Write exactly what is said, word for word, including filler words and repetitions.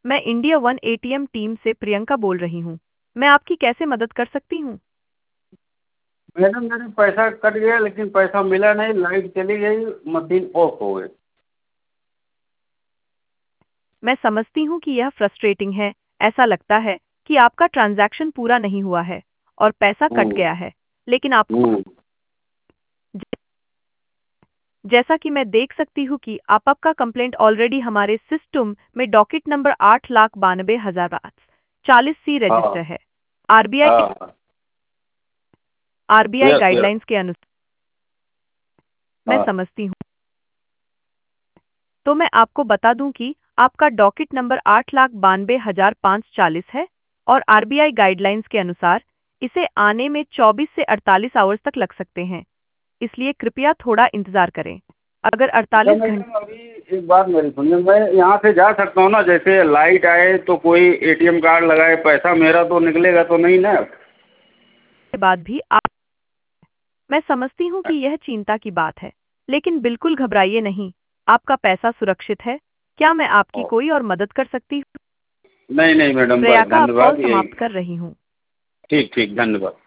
मैं India one ATM team से प्रियंका बोल रही हूँ। मैं आपकी कैसे मदद कर सकती हूँ? मैडम मेरा पैसा कट गया लेकिन पैसा मिला नहीं, लाइट चली गई, मशीन ऑफ हो गई। मैं समझती हूँ कि यह फ्रस्ट्रेटिंग है। ऐसा लगता है कि आपका ट्रांजैक्शन पूरा नहीं हुआ है और पैसा कट हम्म। गया है। लेकिन आपको हम्म। जैसा कि मैं देख सकती हूँ कि आप आपका कंप्लेंट ऑलरेडी हमारे सिस्टम में डॉकेट नंबर आठ लाख बानवे हजार चालीस सी रजिस्टर हाँ। है। आरबीआई के हाँ। RBI yes yes. गाइडलाइंस के अनुसार मैं हाँ। समझती हूँ। तो मैं आपको बता दूं कि आपका डॉकेट नंबर आठ लाख बानवे हजार पाँच चालीस है और आरबीआई गाइडलाइंस के अनुसार इसे आने में चौबीस से अड़तालीस आवर्स तक लग सकते हैं। इसलिए कृपया थोड़ा इंतजार करें। अगर अच्छा अड़तालीस घंटे मैडम, अभी एक बात मेरी सुनिए, मैं यहाँ से जा सकता हूँ ना? जैसे लाइट आए तो कोई एटीएम कार्ड लगाए, पैसा मेरा तो निकलेगा तो नहीं ना? के बाद भी आप मैं समझती हूँ कि यह चिंता की बात है, लेकिन बिल्कुल घबराइए नहीं। आपका पैसा सुरक्षित है। क्या मैं आपकी ओ, कोई और मदद कर सकती हूँ? नहीं नहीं मैडम, बस प्रियंका, आप कॉल धन्यवाद, यही। समाप्त कर रही हूँ। ठीक ठीक, धन्यवाद।